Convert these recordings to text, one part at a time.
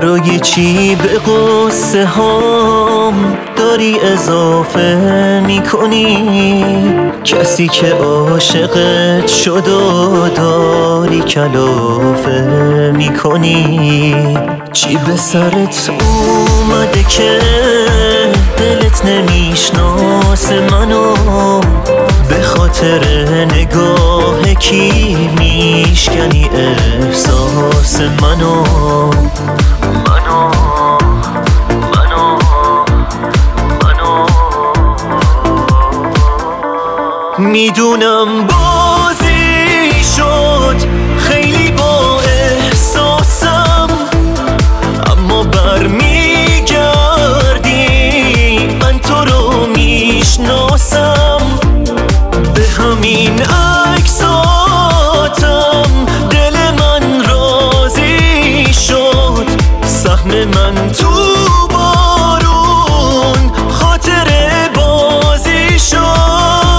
برای چی به قصه هام داری اضافه میکنی؟ کسی که عاشقت شد و داری کلافه میکنی. چی به سرت اومده که دلت نمیشناسه منو؟ به خاطر نگاه کی میشکنی احساس منو؟ میدونم بازی شد خیلی با احساسم، اما برمیگردی من تو رو میشناسم. به همین عکساتم دل من راضی شد، سهم من تو بارون خاطر بازی شد.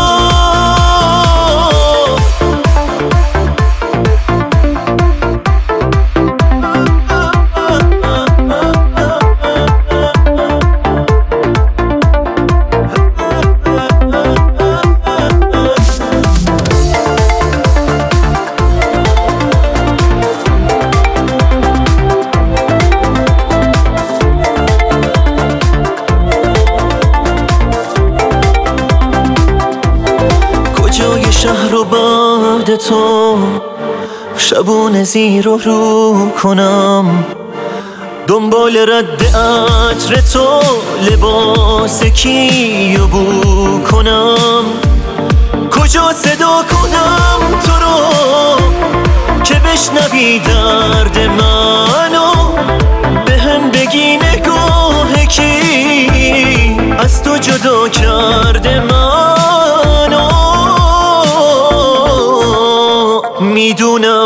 جای شهر و بعد تو شبونه زیر و رو کنم، دنبال رد عطر تو لباس کیو بو کنم. کجا صدا کنم تو رو که بشنوی درد منو؟ بهم بگی نگاه کی از تو جدا کرده منو؟ میدونم